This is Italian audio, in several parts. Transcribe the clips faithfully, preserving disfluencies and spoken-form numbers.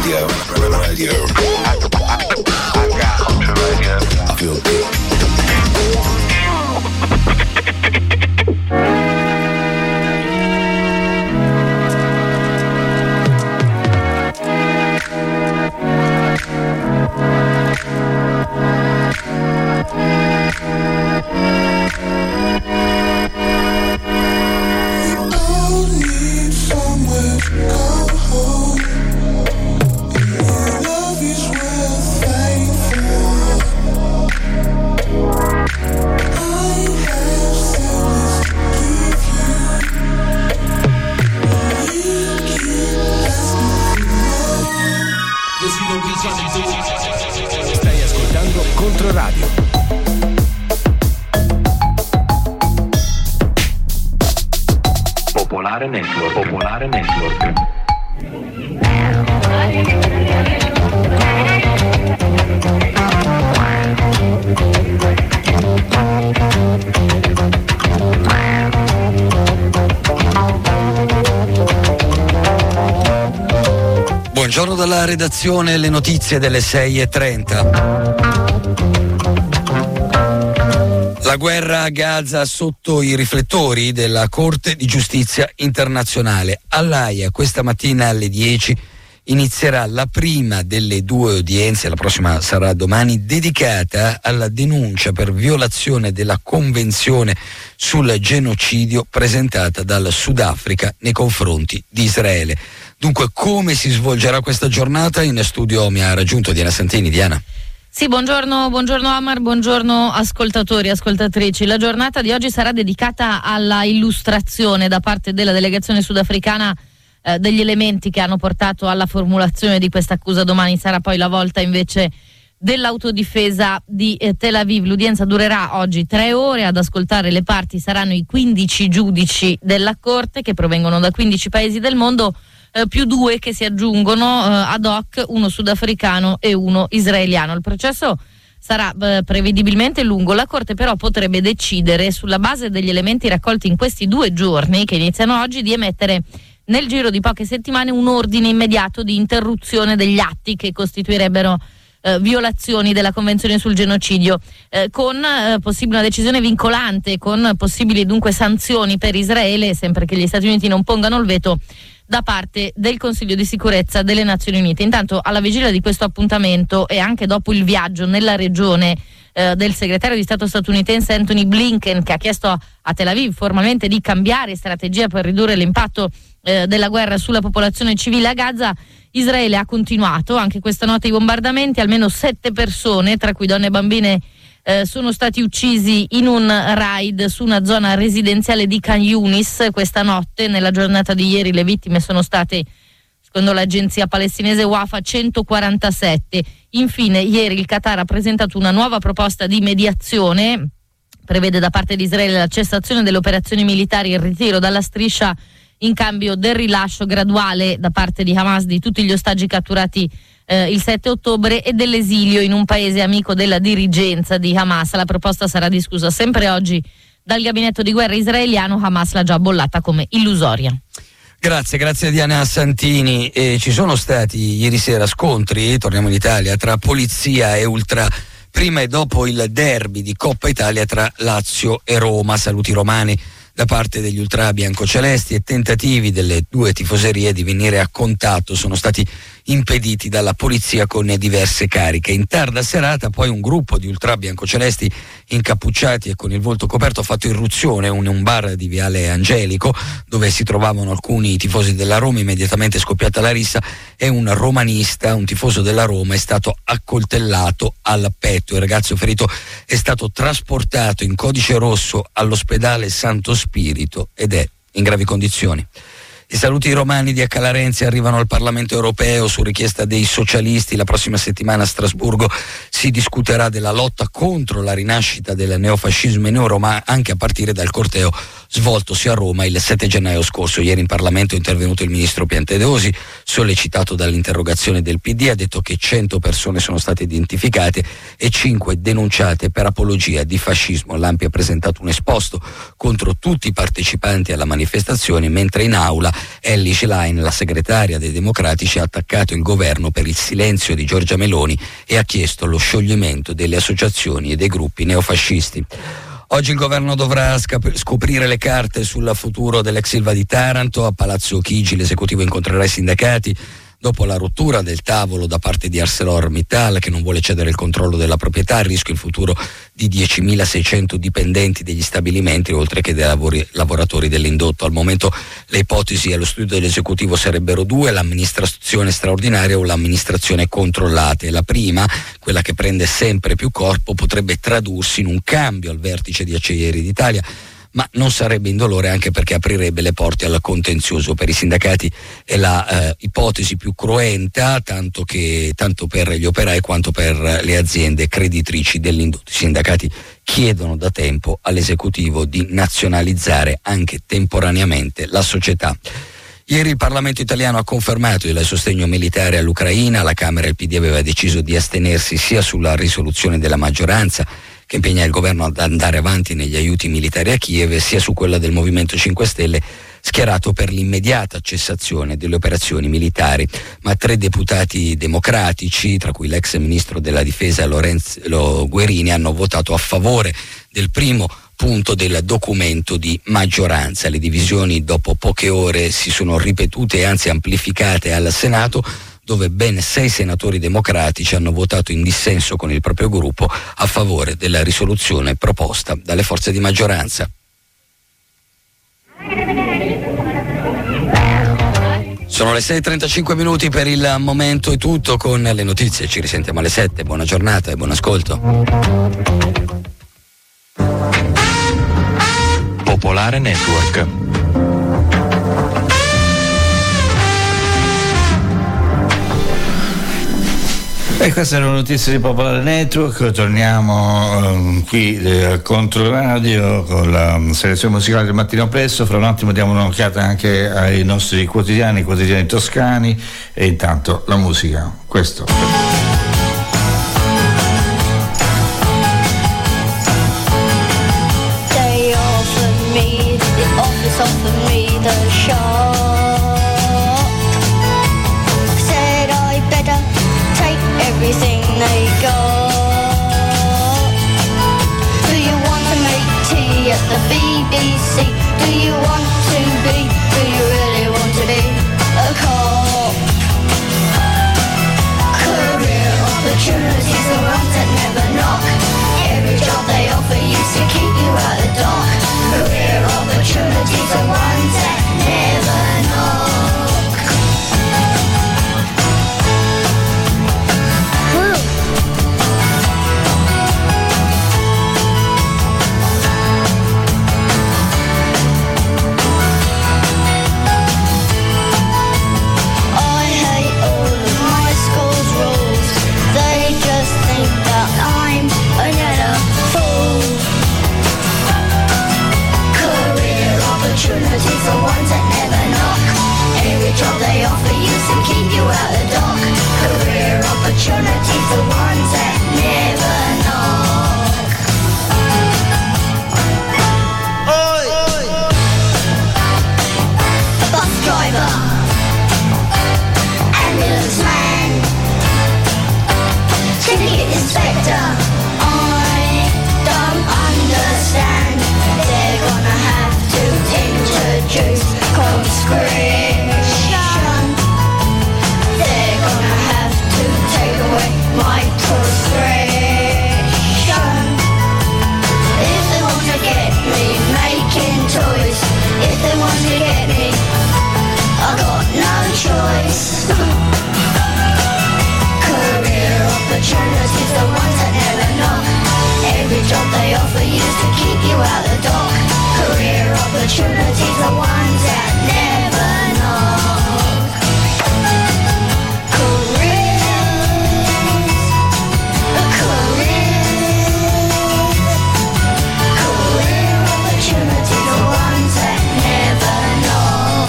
radio, radio. I, I, I got ultra radio. I feel good. Stai ascoltando Controradio. Popolare Network. Popolare Network. Buongiorno dalla redazione, le notizie delle sei e trenta. La guerra a Gaza sotto i riflettori della Corte di Giustizia Internazionale. All'Aia questa mattina alle dieci inizierà la prima delle due udienze, la prossima sarà domani, dedicata alla denuncia per violazione della Convenzione sul genocidio presentata dal Sudafrica nei confronti di Israele. Dunque, come si svolgerà questa giornata? In studio mi ha raggiunto Diana Santini. Diana. Sì, buongiorno, buongiorno Amar, buongiorno ascoltatori, ascoltatrici. La giornata di oggi sarà dedicata alla illustrazione da parte della delegazione sudafricana eh, degli elementi che hanno portato alla formulazione di questa accusa. Domani sarà poi la volta invece dell'autodifesa di eh, Tel Aviv. L'udienza durerà oggi tre ore. Ad ascoltare le parti saranno i quindici giudici della Corte che provengono da quindici paesi del mondo, Eh, più due che si aggiungono eh, ad hoc, uno sudafricano e uno israeliano. Il processo sarà eh, prevedibilmente lungo. La Corte però potrebbe decidere, sulla base degli elementi raccolti in questi due giorni che iniziano oggi, di emettere nel giro di poche settimane un ordine immediato di interruzione degli atti che costituirebbero eh, violazioni della Convenzione sul genocidio, eh, con eh, possibile una decisione vincolante, con possibili dunque sanzioni per Israele, sempre che gli Stati Uniti non pongano il veto da parte del Consiglio di sicurezza delle Nazioni Unite. Intanto, alla vigilia di questo appuntamento e anche dopo il viaggio nella regione eh, del segretario di Stato statunitense Anthony Blinken, che ha chiesto a, a Tel Aviv formalmente di cambiare strategia per ridurre l'impatto eh, della guerra sulla popolazione civile a Gaza, Israele ha continuato anche questa notte i bombardamenti. Almeno sette persone, tra cui donne e bambine, Eh, sono stati uccisi in un raid su una zona residenziale di Khan Yunis questa notte. Nella giornata di ieri le vittime sono state, secondo l'agenzia palestinese Wafa, centoquarantasette. Infine, ieri il Qatar ha presentato una nuova proposta di mediazione, prevede da parte di Israele la cessazione delle operazioni militari e il ritiro dalla striscia in cambio del rilascio graduale da parte di Hamas di tutti gli ostaggi catturati Eh, il sette ottobre e dell'esilio in un paese amico della dirigenza di Hamas. La proposta sarà discussa sempre oggi dal gabinetto di guerra israeliano. Hamas l'ha già bollata come illusoria. Grazie, grazie a Diana Santini. E ci sono stati ieri sera scontri, torniamo in Italia, tra polizia e ultra, prima e dopo il derby di Coppa Italia tra Lazio e Roma. Saluti romani da parte degli ultra biancocelesti e tentativi delle due tifoserie di venire a contatto sono stati impediti dalla polizia con diverse cariche. In tarda serata poi un gruppo di ultra biancocelesti incappucciati e con il volto coperto ha fatto irruzione in un bar di Viale Angelico dove si trovavano alcuni tifosi della Roma. Immediatamente è scoppiata la rissa e un romanista, un tifoso della Roma, è stato accoltellato al petto. Il ragazzo ferito è stato trasportato in codice rosso all'ospedale Santo Spirito ed è in gravi condizioni. I saluti romani di Accalarenzi arrivano al Parlamento europeo su richiesta dei socialisti. La prossima settimana a Strasburgo si discuterà della lotta contro la rinascita del neofascismo in Europa, anche a partire dal corteo svoltosi a Roma il sette gennaio scorso. Ieri in Parlamento è intervenuto il ministro Piantedosi, sollecitato dall'interrogazione del P D, ha detto che cento persone sono state identificate e cinque denunciate per apologia di fascismo. L'A N P I ha presentato un esposto contro tutti i partecipanti alla manifestazione, mentre in aula Elly Schlein, la segretaria dei Democratici, ha attaccato il governo per il silenzio di Giorgia Meloni e ha chiesto lo scioglimento delle associazioni e dei gruppi neofascisti. Oggi il governo dovrà scap- scoprire le carte sul futuro dell'ex Ilva di Taranto. A Palazzo Chigi l'esecutivo incontrerà i sindacati dopo la rottura del tavolo da parte di ArcelorMittal, che non vuole cedere il controllo della proprietà. A rischio il futuro di diecimilaseicento dipendenti degli stabilimenti, oltre che dei lavori, lavoratori dell'indotto. Al momento le ipotesi allo studio dell'esecutivo sarebbero due: l'amministrazione straordinaria o l'amministrazione controllata. E la prima, quella che prende sempre più corpo, potrebbe tradursi in un cambio al vertice di Acciaierie d'Italia, ma non sarebbe indolore, anche perché aprirebbe le porte al contenzioso. Per i sindacati è la eh, ipotesi più cruenta, tanto, che, tanto per gli operai quanto per le aziende creditrici dell'indotto. I sindacati chiedono da tempo all'esecutivo di nazionalizzare anche temporaneamente la società. Ieri il Parlamento italiano ha confermato il sostegno militare all'Ucraina. Alla Camera il P D aveva deciso di astenersi sia sulla risoluzione della maggioranza, che impegna il governo ad andare avanti negli aiuti militari a Kiev, sia su quella del Movimento cinque Stelle, schierato per l'immediata cessazione delle operazioni militari. Ma tre deputati democratici, tra cui l'ex ministro della difesa Lorenzo Guerini, hanno votato a favore del primo punto del documento di maggioranza. Le divisioni dopo poche ore si sono ripetute e anzi amplificate al Senato, dove ben sei senatori democratici hanno votato in dissenso con il proprio gruppo a favore della risoluzione proposta dalle forze di maggioranza. Sono le sei e trentacinque minuti, per il momento è tutto con le notizie. Ci risentiamo alle sette. Buona giornata e buon ascolto. Popolare Network. E queste erano notizie di Popolare Network. Torniamo um, qui eh, a Controradio con la um, selezione musicale del mattino presto. Fra un attimo diamo un'occhiata anche ai nostri quotidiani, i quotidiani toscani, e intanto la musica. Questo. They offered me, the office offered me the shop. Said I better take everything they got. Do you want to make tea at the B B C? Do you want to be, do you really want to be a cop? Career opportunities are ones that never knock. Every job they offer used to keep you out the dock. Career opportunities are ones that never knock. Whew. I hate all of my school's rules. They just think that I'm another fool. Career opportunities are ones that never knock. Every job they offer used to keep you out the dock. Career opportunities are ones that never knock. Bus driver, ambulance man, ticket inspector. I don't understand. They're gonna have to introduce conscription. They're gonna have to take away my prescription. If they want to get me making toys, if they want to get me, I got no choice. Career opportunities are ones that never knock. Every job they offer used to keep you out the dock. Career opportunities are ones that never knock. Careers, careers, career opportunities are ones that never knock.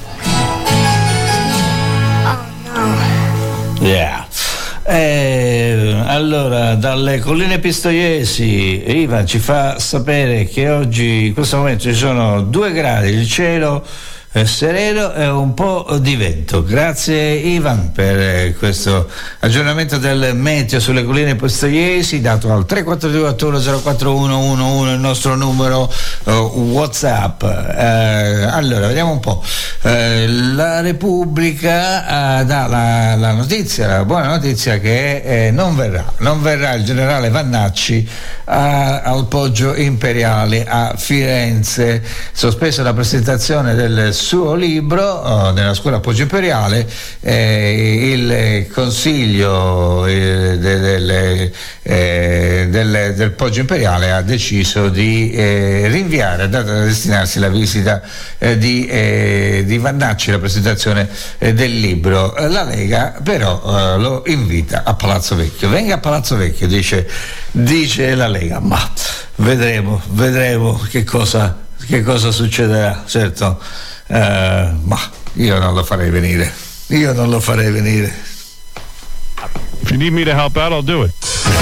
Oh no. Yeah. Eh, allora, dalle colline pistoiesi, Ivan ci fa sapere che oggi in questo momento ci sono due gradi, il cielo eh, sereno e un po' di vento. Grazie Ivan per eh, questo aggiornamento del meteo sulle colline postoiesi, dato al tre quattro due otto uno zero quattro uno uno uno, il nostro numero uh, WhatsApp. Eh, allora vediamo un po'. Eh, la Repubblica eh, dà la, la notizia, la buona notizia che eh, non verrà, non verrà il generale Vannacci a, al Poggio Imperiale a Firenze. Sospesa la presentazione del suo libro eh, nella scuola Poggio Imperiale, eh, il consiglio eh, de, de, eh, del, del Poggio Imperiale ha deciso di eh, rinviare a data da destinarsi la visita eh, di, eh, di Vannacci, la presentazione eh, del libro. La Lega però eh, lo invita a Palazzo Vecchio. Venga a Palazzo Vecchio, dice, dice la Lega, ma vedremo, vedremo che cosa, che cosa succederà. Certo, eh, ma io non lo farei venire, io non lo farei venire. If you need me to help out, I'll do it.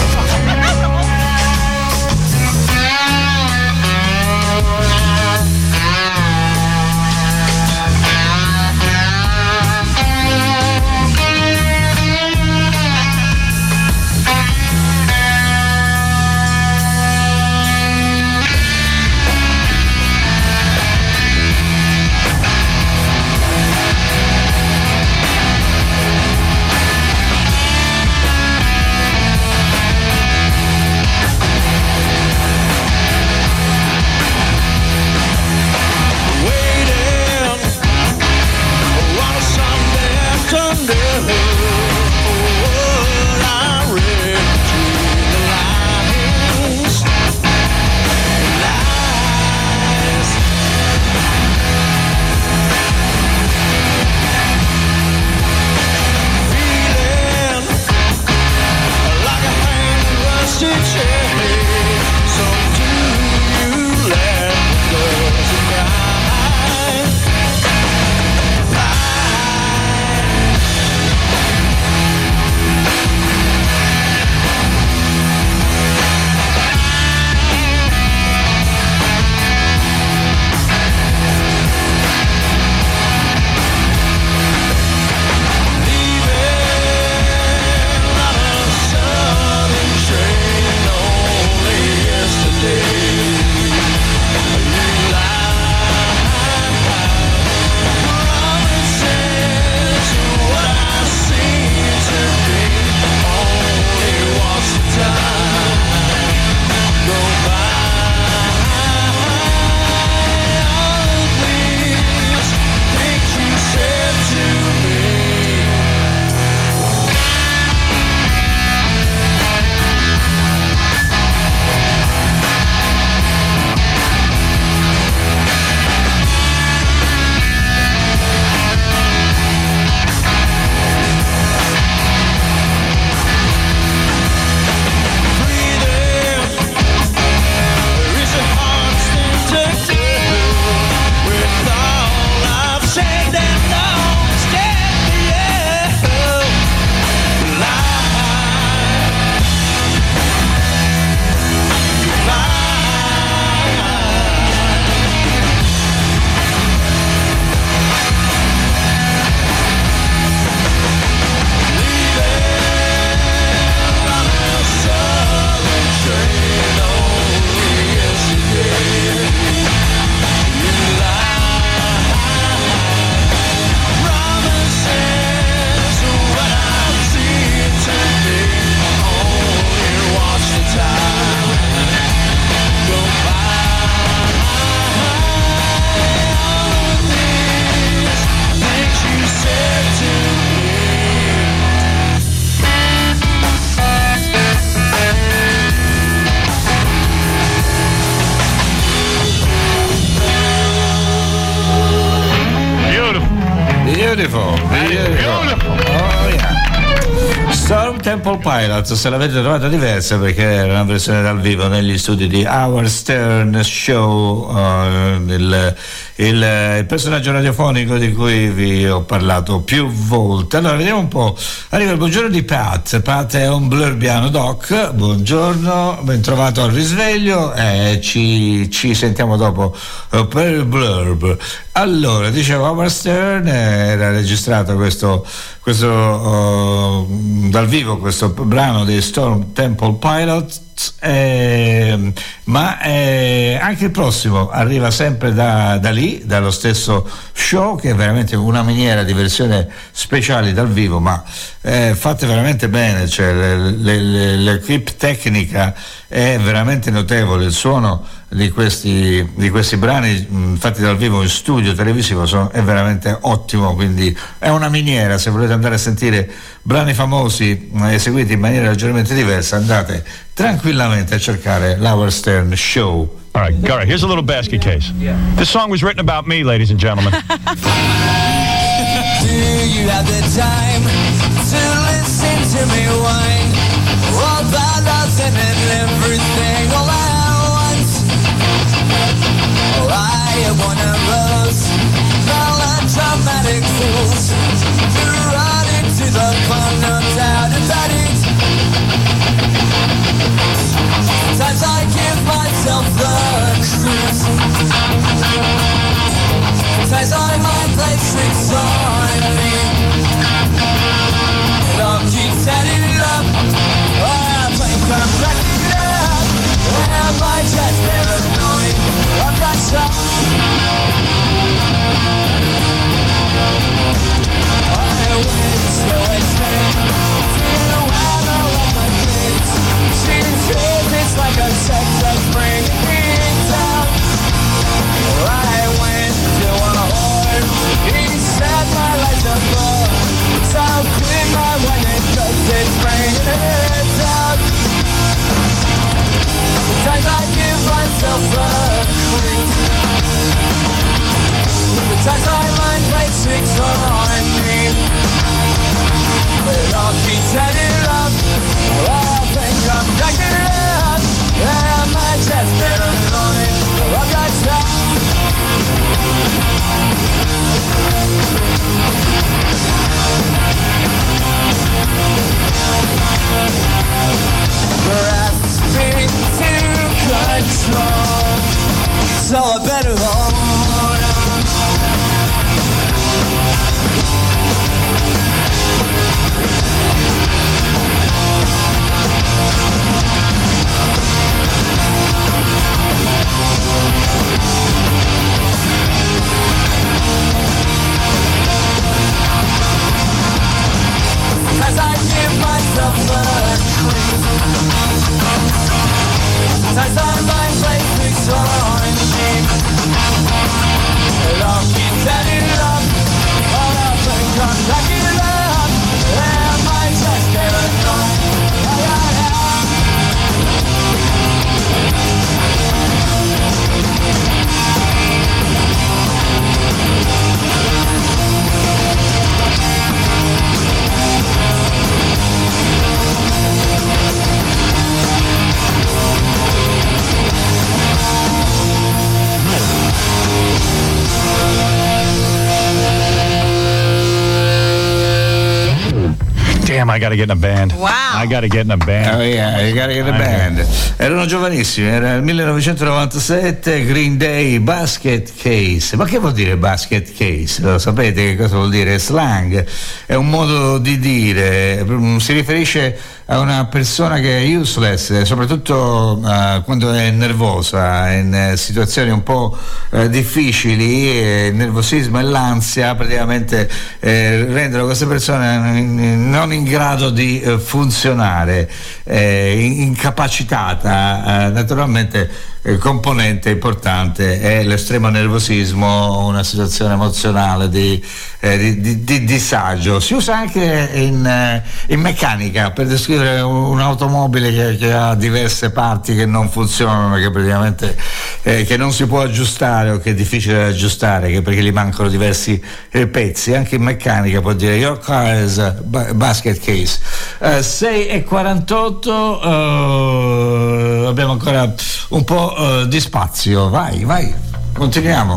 Beautiful, beautiful. Oh, yeah. Storm Temple Pilots, se l'avete trovata diversa perché era una versione dal vivo negli studi di Howard Stern Show, uh, il, il, il personaggio radiofonico di cui vi ho parlato più volte. Allora vediamo un po', arriva il buongiorno di Pat. Pat è un blurbiano doc, buongiorno, ben trovato al risveglio, e ci, ci sentiamo dopo uh, per il blurb. Allora, dicevo, Howard Stern era registrato questo, questo uh, dal vivo questo brano dei Stone Temple Pilots, eh, ma eh, anche il prossimo arriva sempre da, da lì, dallo stesso show, che è veramente una miniera di versioni speciali dal vivo, ma eh, fatte veramente bene, cioè l'equipe tecnica è veramente notevole, il suono di questi, di questi brani mh, fatti dal vivo in studio televisivo sono, è veramente ottimo, quindi è una miniera. Se volete andare a sentire brani famosi mh, eseguiti in maniera leggermente diversa, andate tranquillamente a cercare l'Howard Stern Show. All right, all right, here's a little basket case. This song was written about me, ladies and gentlemen. Do you have the time to listen to me whine all about nothing and everything all at once? Oh, I am one of those melodramatic fools who run into the fun, no doubt about it. Sometimes I give myself the cruise. Sometimes I might play tricks on me. It all keeps adding up. I think I'm backing up. Am I just paranoid? I'm not sure. I went to a train to Havana with my kids. She says it's like a sex that's bringing me down. I went to a whore. He said my life's a bore. So clean my wedding cause it's bringing it down. Sometimes I give myself a creep. Sometimes I mind play tricks on me. But it all keeps adding up. Oh, I think I'm cracking it up. Am I just paranoid? Oh, I got time. Grasping to control, so I better hold on. As I give myself a creep, as I mind play tricks on me, it all keeps adding up. All I think I'm backing it up. Am I just paranoid? I am. Damn, I gotta get in a band. Wow. I gotta get in a band. Oh yeah, you gotta get a band. Erano giovanissimi, era il millenovecentonovantasette, Green Day, Basket Case. Ma che vuol dire basket case? Lo sapete che cosa vuol dire? Slang, è un modo di dire, si riferisce a una persona che è useless, soprattutto uh, quando è nervosa, in uh, situazioni un po' uh, difficili, eh, il nervosismo e l'ansia praticamente eh, rendono queste persone non in grado di uh, funzionare, eh, incapacitata. Uh, naturalmente il componente importante è l'estremo nervosismo, una situazione emozionale di, eh, di, di, di disagio. Si usa anche in, eh, in meccanica per descrivere un'automobile che, che ha diverse parti che non funzionano, che praticamente eh, che non si può aggiustare o che è difficile da aggiustare, che perché gli mancano diversi eh, pezzi. Anche in meccanica può dire your car is a basket case. Uh, sei e quarantotto, uh, abbiamo ancora un po' Uh, di spazio, vai, vai, continuiamo.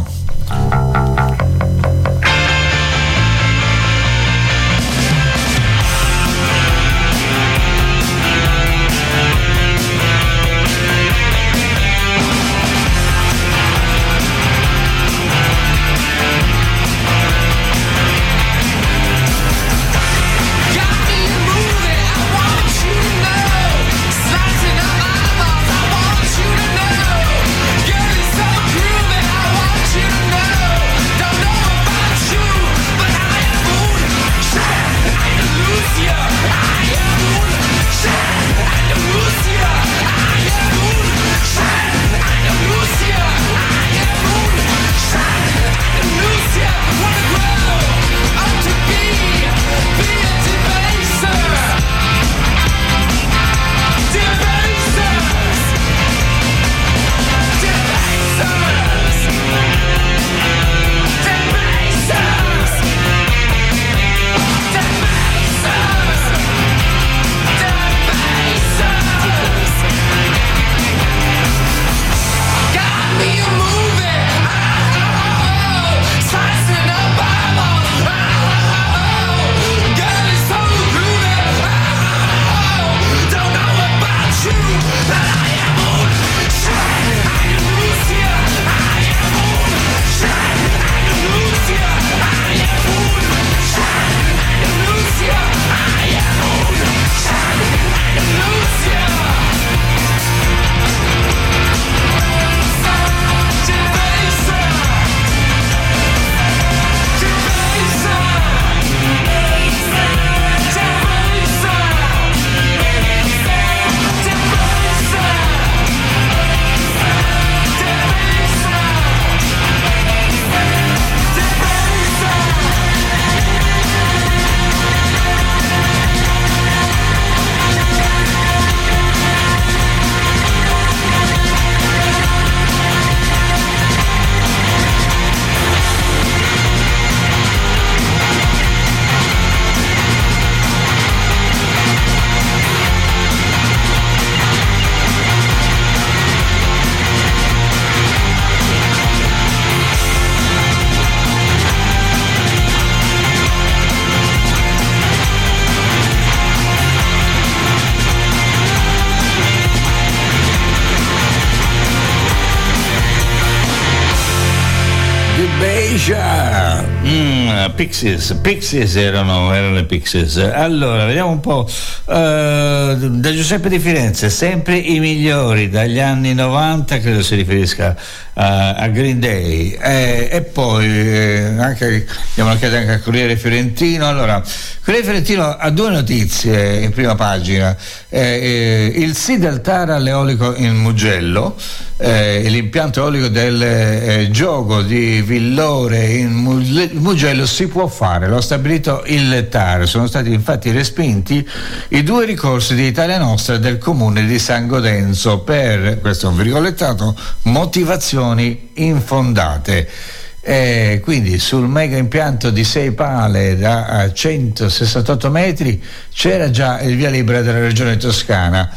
Mm, Pixies, Pixies erano, erano le Pixies. Allora, vediamo un po'. Uh, da Giuseppe di Firenze, sempre i migliori dagli anni novanta, credo si riferisca a, a Green Day. E, e poi eh, anche, abbiamo chiesto anche al Corriere Fiorentino. Allora, Corriere Fiorentino ha due notizie in prima pagina. Eh, eh, il sì del TAR all'eolico in Mugello, eh, l'impianto eolico del eh, gioco di Villore in Mugello si può fare, lo ha stabilito il TAR. Sono stati infatti respinti i due ricorsi di Italia Nostra e del comune di San Godenzo per, questo è un virgolettato, motivazioni infondate. Eh, quindi sul mega impianto di sei pale da centosessantotto metri c'era già il via libera della regione Toscana.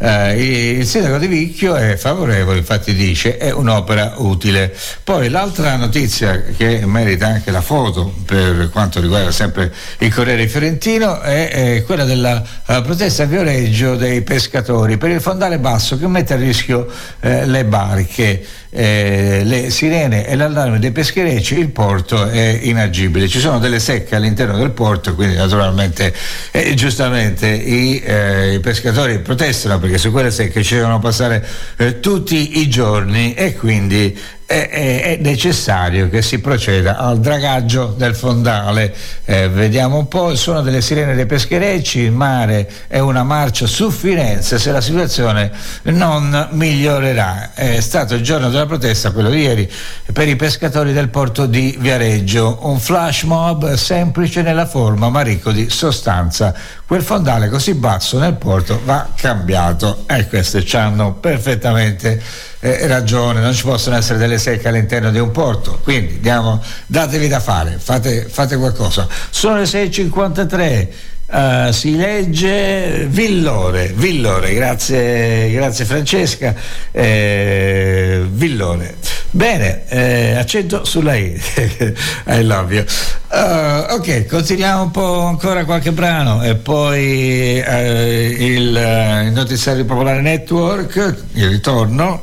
Eh, il sindaco di Vicchio è favorevole, infatti dice è un'opera utile. Poi l'altra notizia che merita anche la foto per quanto riguarda sempre il Corriere Fiorentino è, è quella della uh, protesta a Viareggio dei pescatori per il fondale basso che mette a rischio eh, le barche, eh, le sirene e l'allarme dei pescherecci. Il porto è inagibile, ci sono delle secche all'interno del porto, quindi naturalmente eh, giustamente i, eh, i pescatori protestano perché su quelle secche ci devono passare eh, tutti i giorni e quindi è, è, è necessario che si proceda al dragaggio del fondale. Eh, vediamo un po' il suono delle sirene dei pescherecci, il mare è una marcia su Firenze se la situazione non migliorerà. È stato il giorno della protesta, quello di ieri, per i pescatori del porto di Viareggio, un flash mob semplice nella forma ma ricco di sostanza. Quel fondale così basso nel porto va cambiato e queste ci hanno perfettamente eh, ragione, non ci possono essere delle secche all'interno di un porto, quindi diamo, datevi da fare, fate, fate qualcosa. Sono le sei e cinquantatré. Uh, si legge Villore, Villore, grazie, grazie Francesca, eh, Villore. Bene, eh, accento sulla I. I love you. Uh, ok, continuiamo un po' ancora qualche brano e poi eh, il, uh, il notiziario Popolare Network, il ritorno.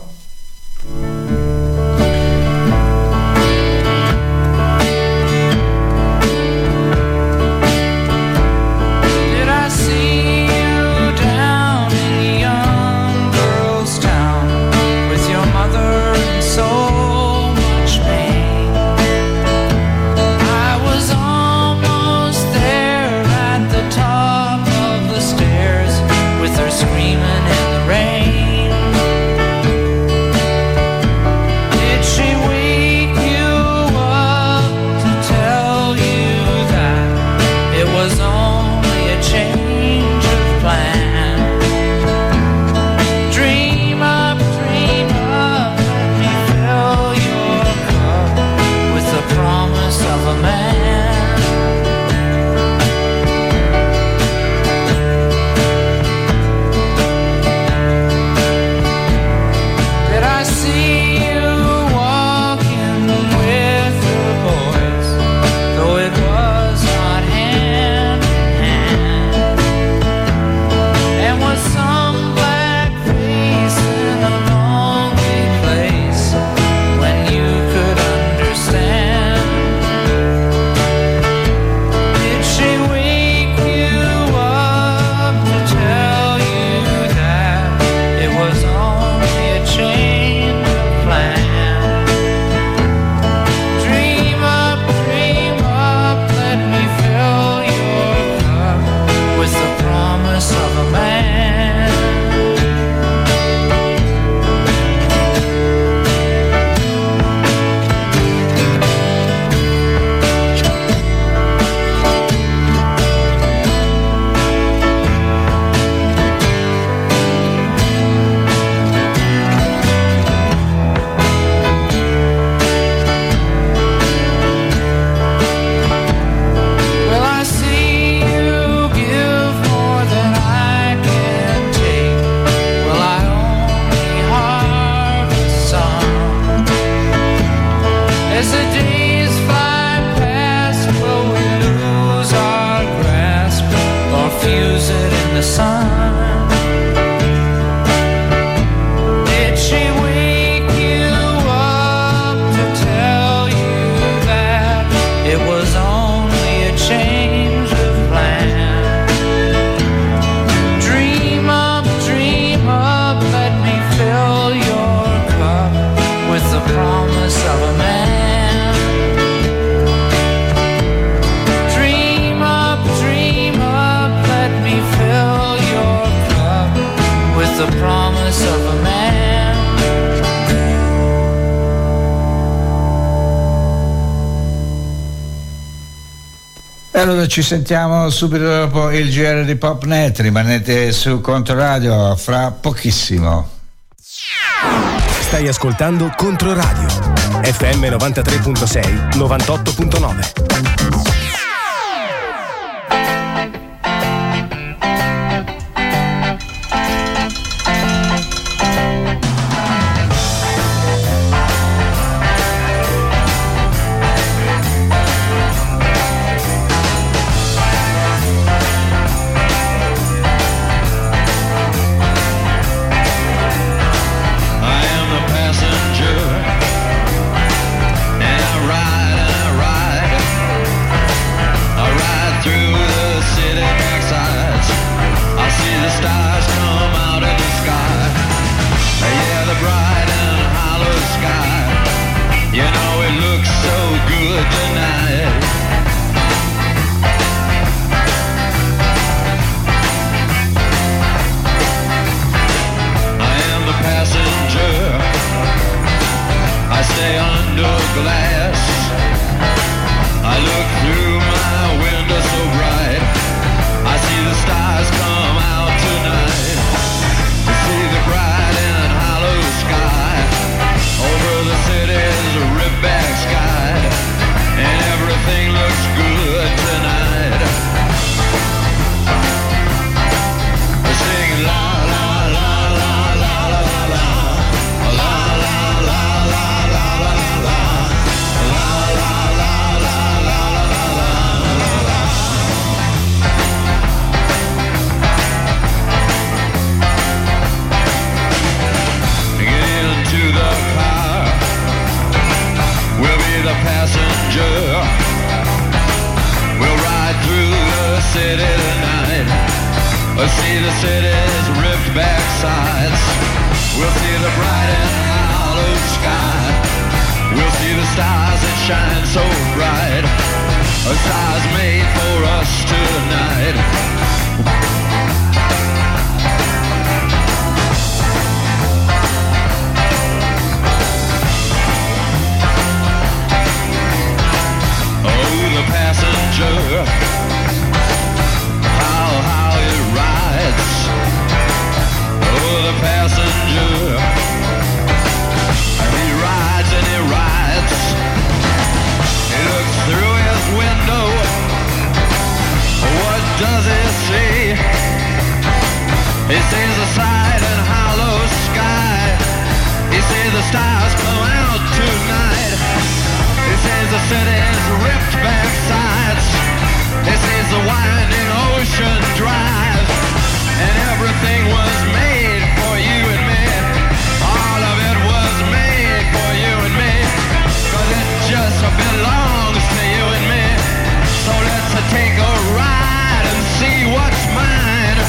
E allora ci sentiamo subito dopo il G R di Popnet, rimanete su Controradio fra pochissimo. Stai ascoltando Controradio F M novantatré virgola sei, novantotto virgola nove. Passenger, and I ride, and I ride. the city's ripped back sides. We'll see the bright and hollow sky. We'll see the stars that shine so bright. A stars made for us tonight. Oh, the passenger, how, how it rides. Oh, the passenger, he rides and he rides. He looks through his window. What does he see? He sees the side and hollow sky. He sees the stars come out tonight. He sees the city's ripped back sides. He sees the winding ocean drive. And everything was made for you and me. All of it was made for you and me. Cause it just belongs to you and me. So let's take a ride and see what's mine.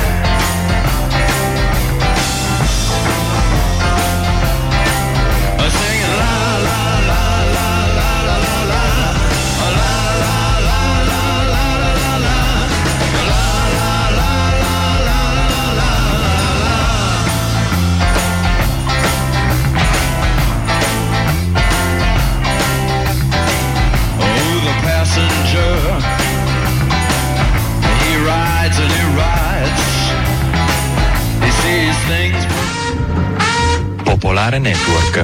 Singing la la la la la la la la la la la la la la Oh, the passenger, he rides and he rides. He sees things. Popolare Network.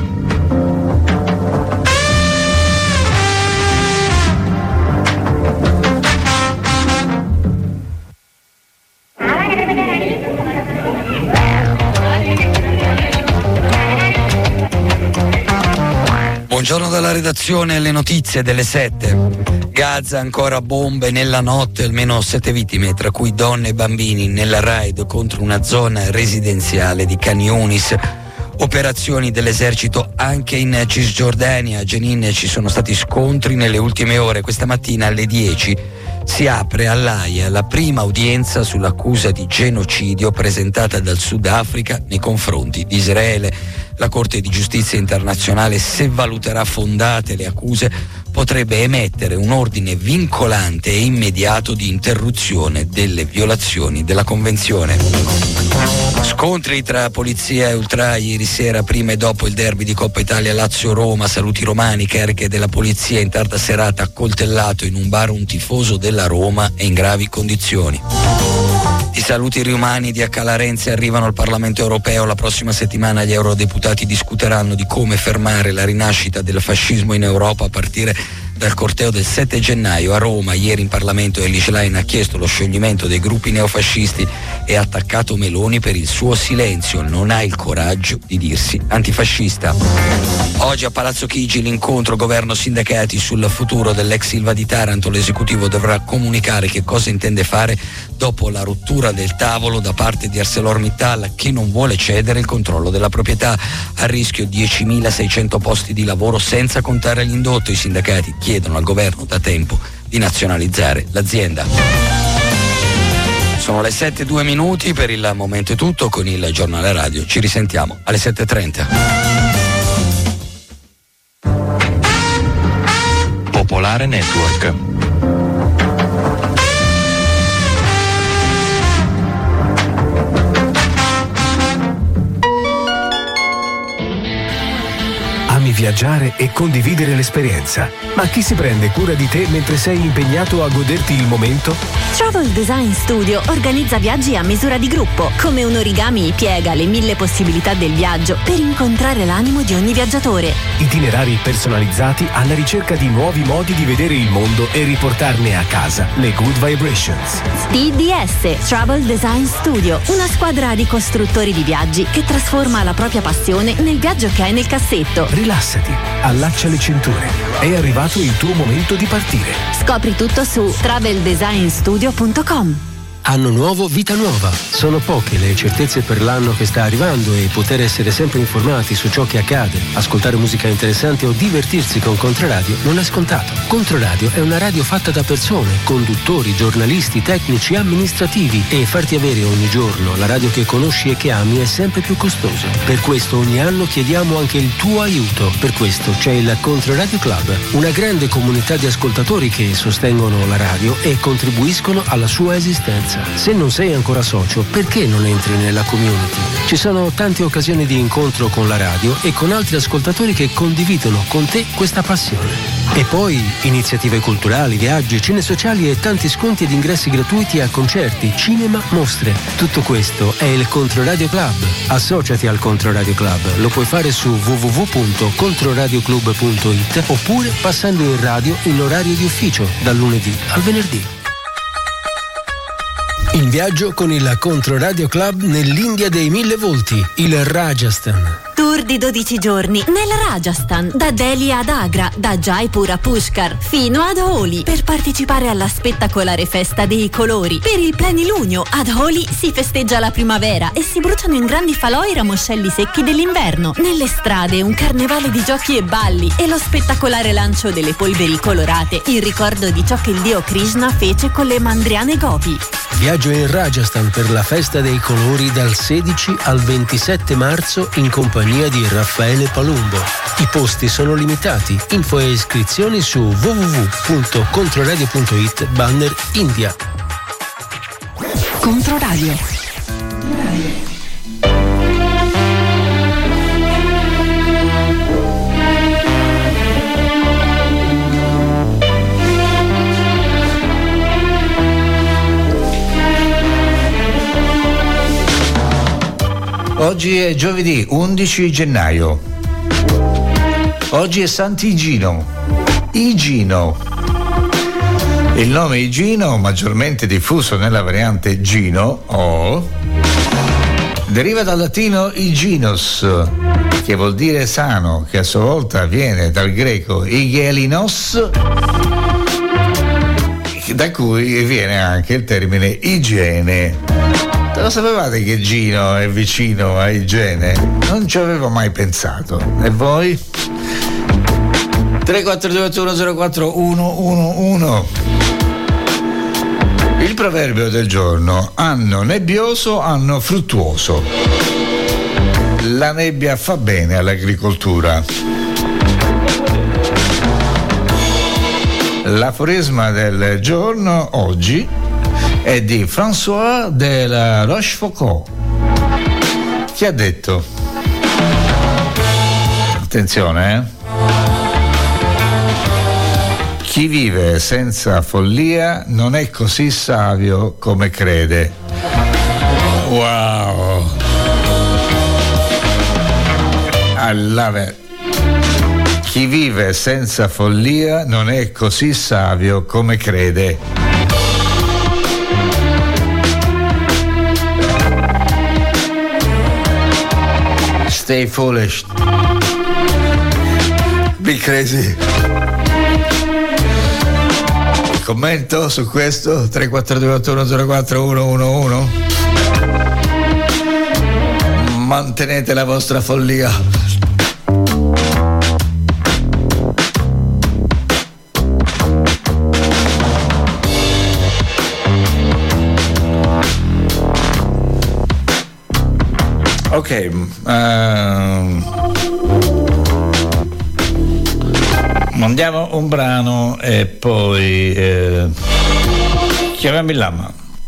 Buongiorno dalla redazione, le notizie delle sette. Gaza, ancora bombe nella notte, almeno sette vittime, tra cui donne e bambini, nella raid contro una zona residenziale di Khan Yunis. Operazioni dell'esercito anche in Cisgiordania. A Jenin ci sono stati scontri nelle ultime ore. Questa mattina alle dieci si apre all'Aia la prima udienza sull'accusa di genocidio presentata dal Sudafrica nei confronti di Israele. La Corte di Giustizia internazionale, se valuterà fondate le accuse, potrebbe emettere un ordine vincolante e immediato di interruzione delle violazioni della Convenzione. Scontri tra polizia e ultra ieri sera, prima e dopo il derby di Coppa Italia Lazio-Roma. Saluti romani, cariche della polizia in tarda serata, accoltellato in un bar un tifoso della Roma e in gravi condizioni. I saluti riumani di Acca Renzi arrivano al Parlamento europeo. La prossima settimana gli eurodeputati discuteranno di come fermare la rinascita del fascismo in Europa a partire dal corteo del sette gennaio a Roma. Ieri in Parlamento Elly Schlein ha chiesto lo scioglimento dei gruppi neofascisti e ha attaccato Meloni per il suo silenzio. Non ha il coraggio di dirsi antifascista. Oggi a Palazzo Chigi l'incontro governo-sindacati sul futuro dell'ex Ilva di Taranto. L'esecutivo dovrà comunicare che cosa intende fare dopo la rottura del tavolo da parte di ArcelorMittal, che non vuole cedere il controllo della proprietà. A rischio diecimilaseicento posti di lavoro, senza contare l'indotto. I sindacati chiedono al governo da tempo di nazionalizzare l'azienda. Sono le sette e due minuti, per il momento è tutto con il giornale radio. Ci risentiamo alle sette e trenta. Popolare Network. Ami viaggiare e condividere l'esperienza, ma chi si prende cura di te mentre sei impegnato a goderti il momento? Travel Design Studio organizza viaggi a misura di gruppo. Come un origami piega le mille possibilità del viaggio per incontrare l'animo di ogni viaggiatore. Itinerari personalizzati alla ricerca di nuovi modi di vedere il mondo e riportarne a casa le good vibrations. T D S, Travel Design Studio, una squadra di costruttori di viaggi che trasforma la propria passione nel viaggio che hai nel cassetto. Rilassati, allaccia le cinture. È arrivato il tuo momento di partire. Scopri tutto su travel design studio punto com. Anno nuovo, vita nuova. Sono poche le certezze per l'anno che sta arrivando e poter essere sempre informati su ciò che accade, ascoltare musica interessante o divertirsi con Controradio non è scontato. Controradio è una radio fatta da persone, conduttori, giornalisti, tecnici, amministrativi e farti avere ogni giorno la radio che conosci e che ami è sempre più costoso. Per questo ogni anno chiediamo anche il tuo aiuto. Per questo c'è il Controradio Club, una grande comunità di ascoltatori che sostengono la radio e contribuiscono alla sua esistenza. Se non sei ancora socio, perché non entri nella community? Ci sono tante occasioni di incontro con la radio e con altri ascoltatori che condividono con te questa passione. E poi iniziative culturali, viaggi, cene sociali e tanti sconti ed ingressi gratuiti a concerti, cinema, mostre. Tutto questo è il Controradio Club. Associati al Controradio Club. Lo puoi fare su w w w punto controradioclub punto i t oppure passando in radio in orario di ufficio dal lunedì al venerdì. In viaggio con il Controradio Club nell'India dei mille volti, il Rajasthan. Tour di dodici giorni nel Rajasthan, da Delhi ad Agra, da Jaipur a Pushkar, fino ad Holi, per partecipare alla spettacolare festa dei colori. Per il plenilunio, ad Holi si festeggia la primavera e si bruciano in grandi falò i ramoscelli secchi dell'inverno. Nelle strade un carnevale di giochi e balli e lo spettacolare lancio delle polveri colorate, in ricordo di ciò che il dio Krishna fece con le mandriane gopi. Viaggio in Rajasthan per la festa dei colori dal sedici al ventisette marzo in compagnia di Raffaele Palumbo. I posti sono limitati. Info e iscrizioni su w w w punto controradio punto i t banner India. Controradio. Oggi è giovedì undici gennaio. Oggi è Sant'Igino. Igino. Il nome Igino, maggiormente diffuso nella variante Gino o, deriva dal latino Iginos, che vuol dire sano, che a sua volta viene dal greco igelinos, da cui viene anche il termine igiene. Lo sapevate che Gino è vicino a igiene? Non ci avevo mai pensato. E voi? tre quattro due otto uno zero quattro uno uno uno. Il proverbio del giorno: anno nebbioso, anno fruttuoso. La nebbia fa bene all'agricoltura. L'aforisma del giorno oggi è di François de la Rochefoucauld, che ha detto, attenzione, eh? Chi vive senza follia non è così savio come crede. Wow, I love it. Chi vive senza follia non è così savio come crede. Stay foolish. Be crazy. Commento su questo? tre quattro due otto uno zero quattro uno uno uno. Mantenete la vostra follia. Ok, uh, mandiamo un brano e poi eh, chiamiamo il Lama.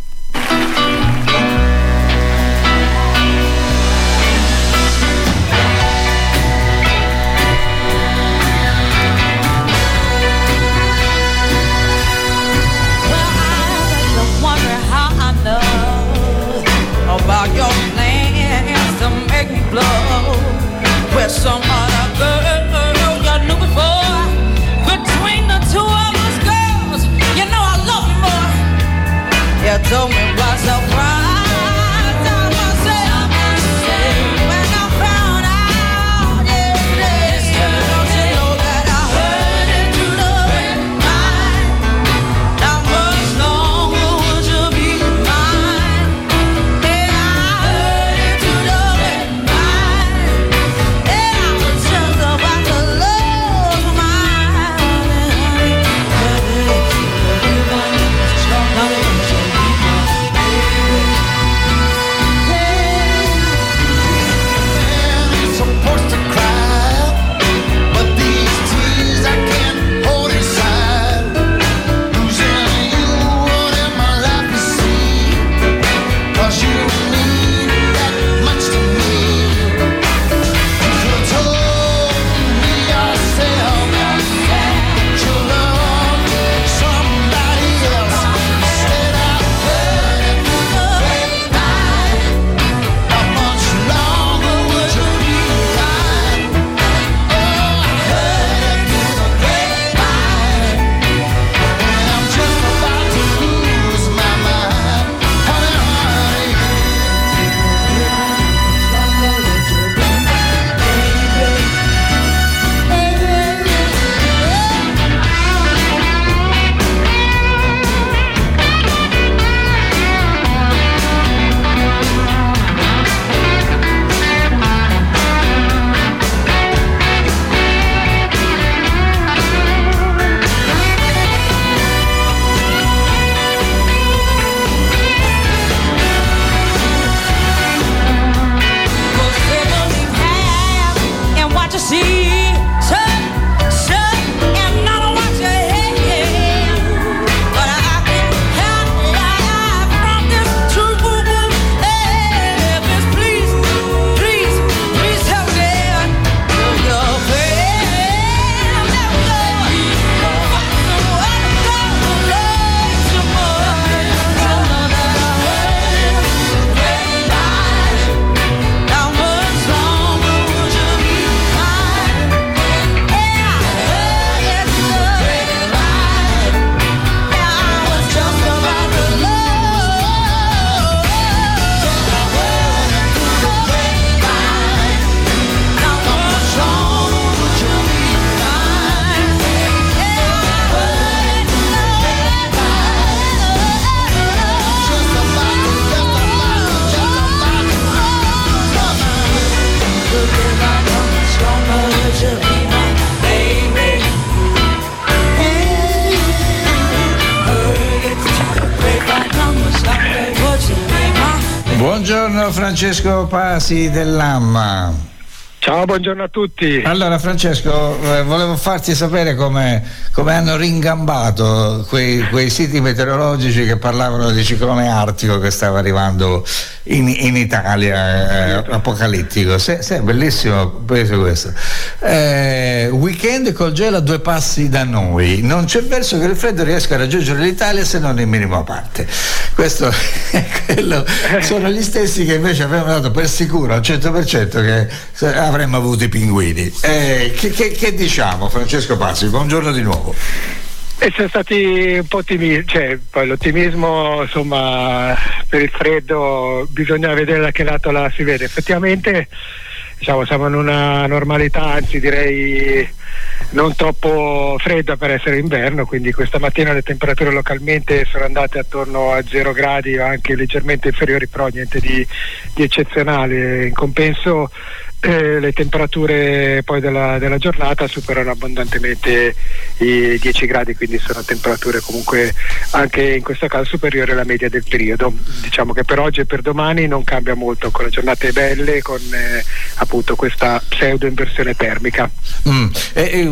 Where some other girl you knew before. Between the two of us girls, you know I love you more. Buongiorno Francesco Pasi dell'Amma. Ciao, buongiorno a tutti. Allora Francesco, eh, volevo farti sapere come, come hanno ringambato quei, quei siti meteorologici che parlavano di ciclone artico che stava arrivando in, in Italia, eh, apocalittico. Se, se, bellissimo questo. Eh, weekend col gelo a due passi da noi. Non c'è verso che il freddo riesca a raggiungere l'Italia se non in minima parte. Questo è quello. Sono gli stessi che invece avevano dato per sicuro al cento per cento che avremmo avuto i pinguini. Eh, che, che, che diciamo, Francesco Pasi? Buongiorno di nuovo. E siamo stati un po' ottimisti, cioè poi l'ottimismo, insomma, per il freddo bisogna vedere da che lato la si vede. Effettivamente, diciamo, siamo in una normalità, anzi direi non troppo fredda per essere inverno, quindi questa mattina le temperature localmente sono andate attorno a zero gradi o anche leggermente inferiori, però niente di, di eccezionale. In compenso eh, le temperature poi della, della giornata superano abbondantemente i dieci gradi, quindi sono temperature comunque anche in questo caso superiori alla media del periodo. Diciamo che per oggi e per domani non cambia molto, con le giornate belle, con eh, appunto questa pseudo inversione termica. Mm. E, e,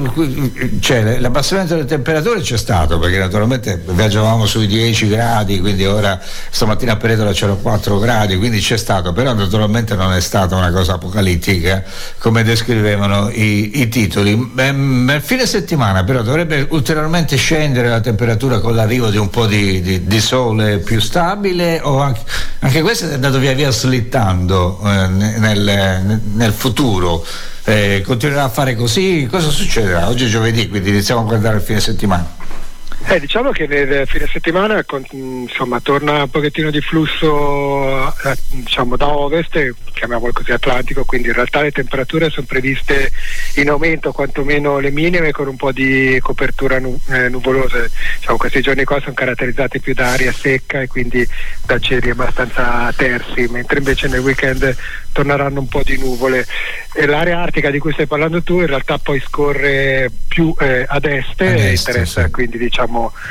cioè, l'abbassamento delle temperature c'è stato, perché naturalmente viaggiavamo sui dieci gradi, quindi ora stamattina a Peretola c'erano quattro gradi, quindi c'è stato, però naturalmente non è stata una cosa apocalittica come descrivevano i, i titoli. Nel fine settimana però dovrebbe ulteriormente scendere la temperatura con l'arrivo di un po' di, di, di sole più stabile, o anche, anche questo è andato via via slittando eh, nel, nel futuro? Eh, continuerà a fare così? Cosa succederà? Oggi è giovedì, quindi iniziamo a guardare il fine settimana. Eh, diciamo che nel fine settimana con, insomma, torna un pochettino di flusso eh, diciamo da ovest, chiamiamolo così, atlantico, quindi in realtà le temperature sono previste in aumento, quantomeno le minime, con un po' di copertura nu- eh, nuvolosa. Diciamo, questi giorni qua sono caratterizzati più da aria secca e quindi da cieli abbastanza tersi, mentre invece nel weekend torneranno un po' di nuvole. E l'area artica di cui stai parlando tu in realtà poi scorre più eh, ad est, ad est, interessa sì. Quindi diciamo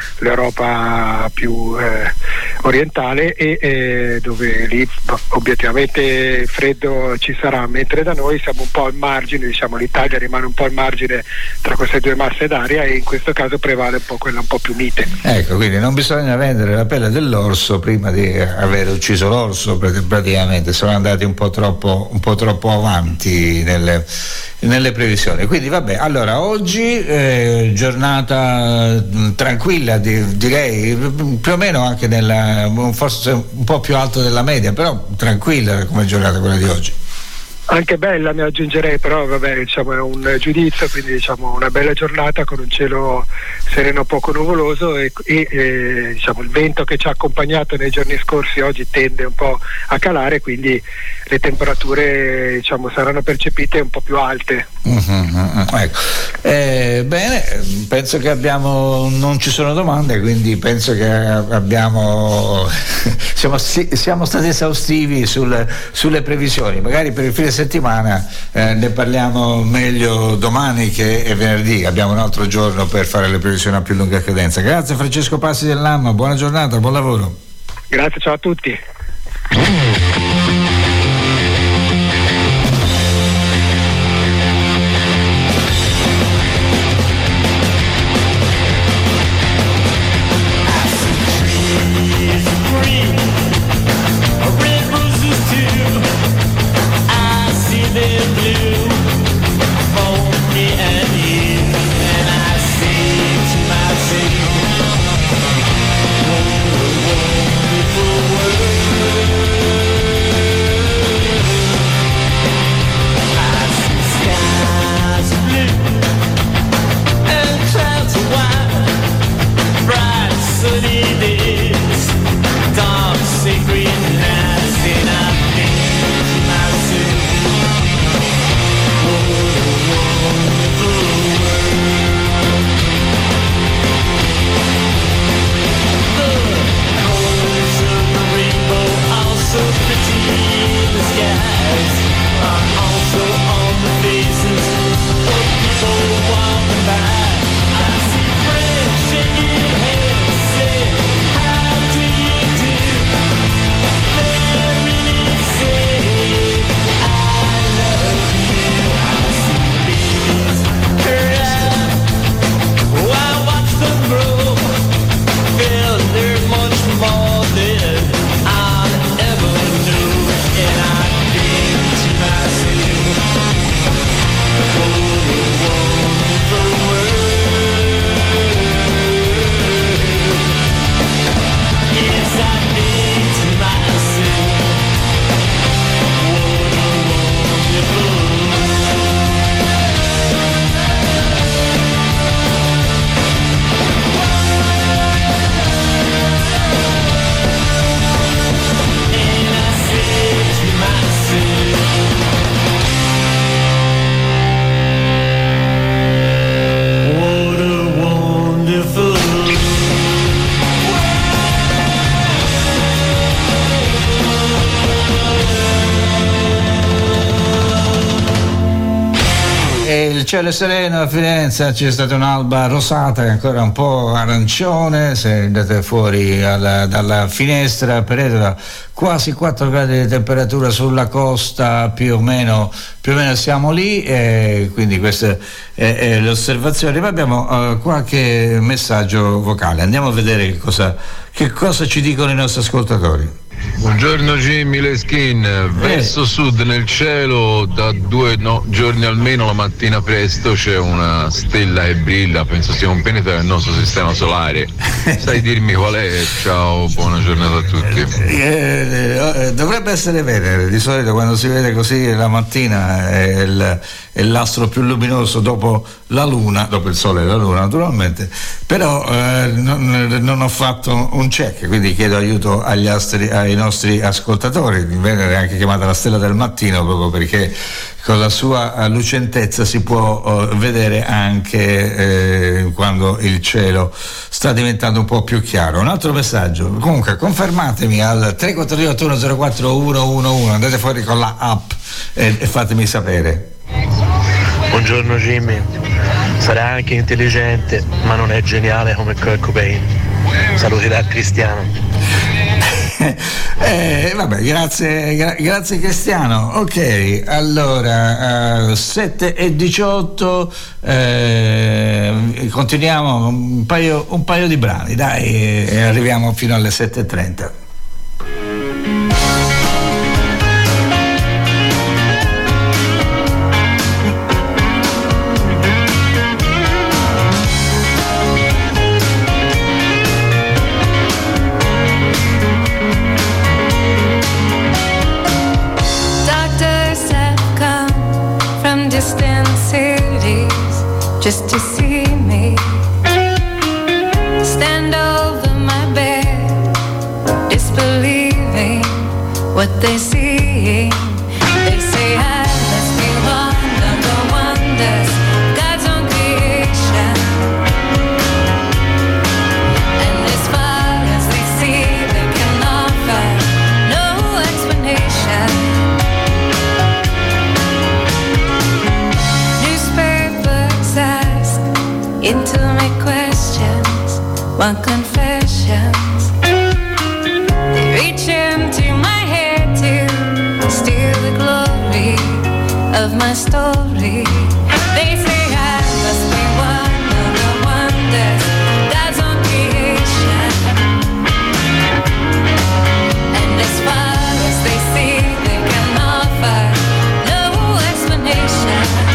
l'Europa più eh, orientale e eh, dove lì obiettivamente freddo ci sarà, mentre da noi siamo un po' al margine, diciamo l'Italia rimane un po' al margine tra queste due masse d'aria e in questo caso prevale un po' quella un po' più mite. Ecco, quindi non bisogna vendere la pelle dell'orso prima di aver ucciso l'orso, perché praticamente sono andati un po' troppo, un po' troppo avanti nelle, nelle previsioni. Quindi vabbè, allora oggi eh, giornata mh, tranquilla, di, direi più o meno anche nella, forse un po' più alto della media, però tranquilla come giornata quella di oggi. Anche bella, mi aggiungerei, però vabbè, diciamo è un giudizio, quindi diciamo una bella giornata con un cielo sereno poco nuvoloso e, e, e diciamo il vento che ci ha accompagnato nei giorni scorsi oggi tende un po' a calare, quindi le temperature diciamo saranno percepite un po' più alte. Mm-hmm, ecco. eh, bene, penso che abbiamo, non ci sono domande, quindi penso che abbiamo siamo, siamo stati esaustivi sul, sulle previsioni. Magari per il fine settimana eh, ne parliamo meglio domani, che è venerdì, abbiamo un altro giorno per fare le previsioni a più lunga cadenza. Grazie Francesco Pasi dell'Amma, buona giornata, buon lavoro. Grazie, ciao a tutti. Very il cielo è sereno a Firenze, c'è stata un'alba rosata e ancora un po' arancione. Se andate fuori alla, dalla finestra, vedete quasi quattro gradi di temperatura sulla costa, più o meno, più o meno siamo lì, e quindi queste è, è l'osservazione. Ma abbiamo uh, qualche messaggio vocale, andiamo a vedere che cosa, che cosa ci dicono i nostri ascoltatori. Buongiorno Jimmy Leskin, verso sud nel cielo da due no, giorni almeno, la mattina presto c'è una stella che brilla, penso sia un pianeta del nostro sistema solare. Sai dirmi qual è? Ciao, buona giornata a tutti. Eh, eh, dovrebbe essere Venere, di solito quando si vede così la mattina è, il, è l'astro più luminoso dopo la luna, dopo il sole e la luna naturalmente, però eh, non, non ho fatto un check, quindi chiedo aiuto agli astri, ai nostri ascoltatori. Venere è anche chiamata la stella del mattino proprio perché con la sua lucentezza si può uh, vedere anche eh, quando il cielo sta diventando un po' più chiaro. Un altro messaggio, comunque confermatemi al tre quattro tre otto uno zero quattro uno uno uno, andate fuori con la app e, e fatemi sapere. Buongiorno Jimmy, sarà anche intelligente ma non è geniale come Kurt Cobain. Saluti da Cristiano. Eh, vabbè, grazie, gra- grazie Cristiano. Ok, allora uh, sette e diciotto, eh, continuiamo un paio, un paio di brani, dai, e arriviamo fino alle sette e trenta. Just to see me stand over my bed, disbelieving what they see. They say I must be one of the wonders, God's own creation. And as far as they see, they can offer no explanation. Intimate questions, want confessions. They reach into my head to steal the glory of my story. They say I must be one of the wonders, God's own creation. And as far as they see, they can offer no explanation.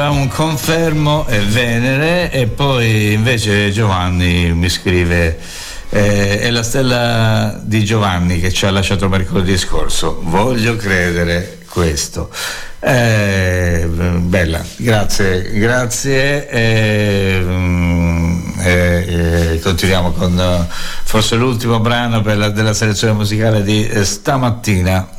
dà un confermo e Venere, e poi invece Giovanni mi scrive eh, è la stella di Giovanni che ci ha lasciato mercoledì scorso, voglio credere questo. Eh, bella, grazie, grazie. Eh, eh, eh, continuiamo con uh, forse l'ultimo brano per la, della selezione musicale di eh, stamattina.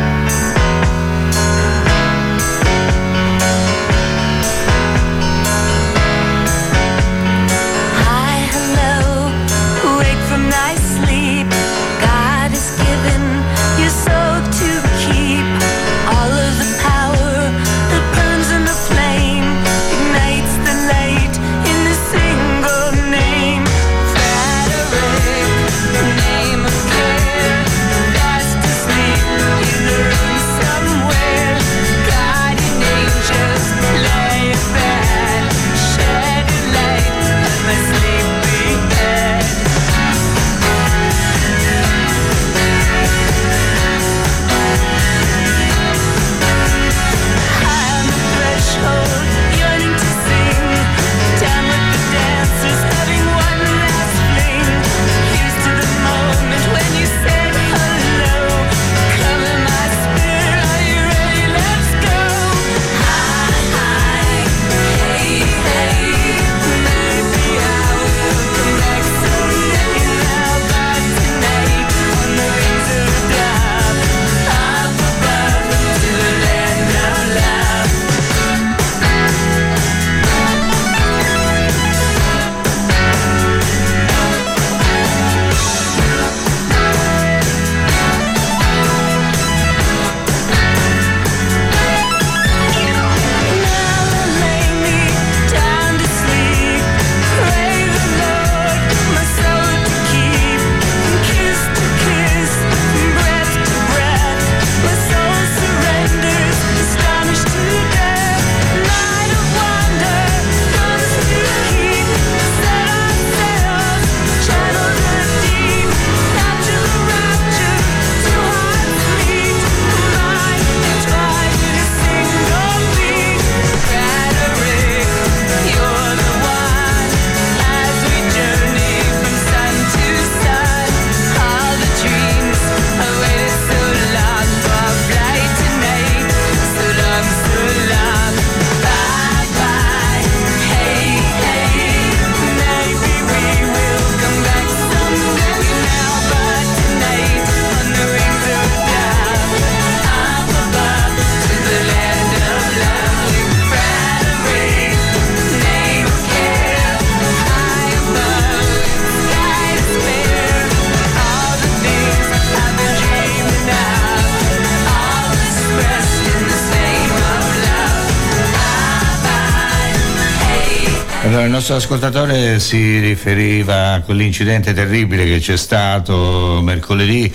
Allora, il nostro ascoltatore si riferiva a quell'incidente terribile che c'è stato mercoledì,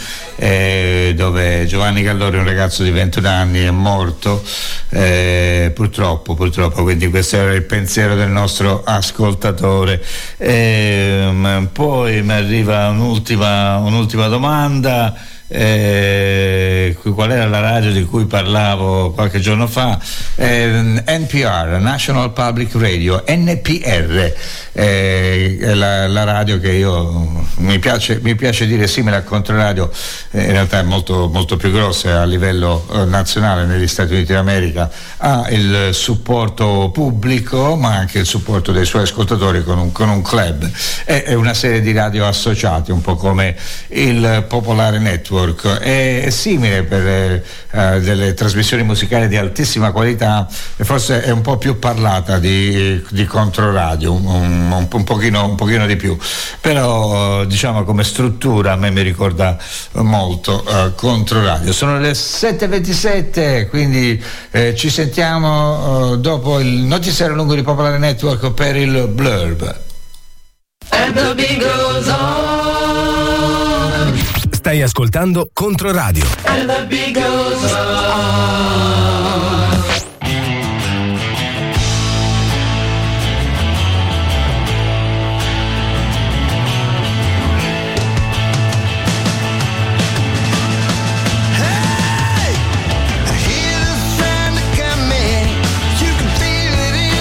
eh, dove Giovanni Gallori, un ragazzo di ventuno anni, è morto, eh, purtroppo, purtroppo, quindi questo era il pensiero del nostro ascoltatore. Eh, poi mi arriva un'ultima, un'ultima domanda. Eh, qual era la radio di cui parlavo qualche giorno fa? eh, N P R, National Public Radio, N P R, eh, è la, la radio che io mi piace, mi piace dire simile al Controradio, eh, in realtà è molto, molto più grossa a livello eh, nazionale negli Stati Uniti d'America, ha il supporto pubblico ma anche il supporto dei suoi ascoltatori con un, con un club, è, è una serie di radio associati, un po' come il Popolare Network. È simile per eh, delle trasmissioni musicali di altissima qualità, e forse è un po' più parlata di, di Controradio, un, un, un, pochino, un pochino di più, però diciamo come struttura a me mi ricorda molto eh, Controradio. Sono le sette e ventisette, quindi eh, ci sentiamo eh, dopo il notiziario lungo di Popolare Network per il Blurb. And the beat goes on. Stai ascoltando Controradio. And the beat goes on. Hey, I hear the sound coming. You can feel it in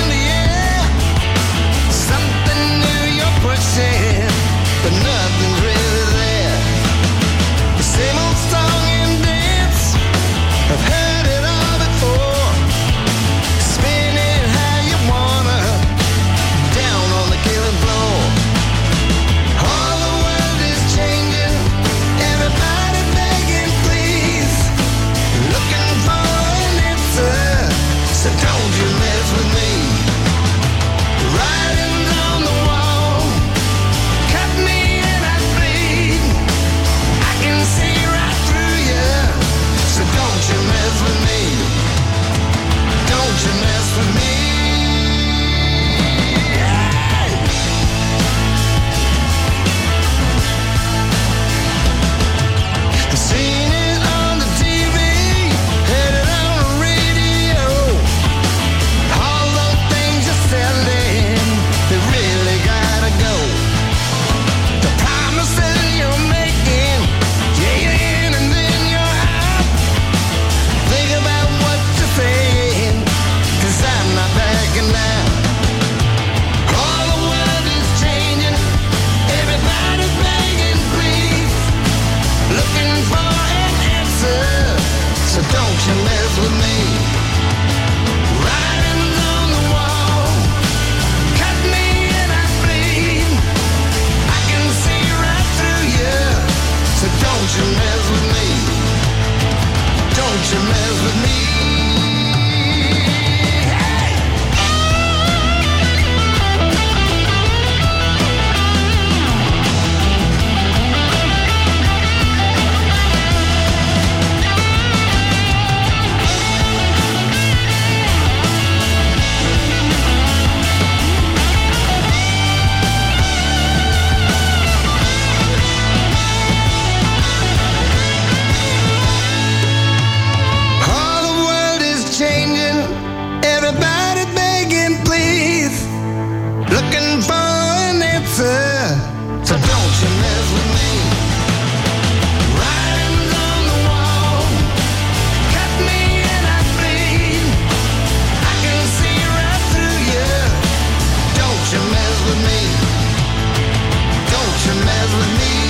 with me. Don't you mess with me.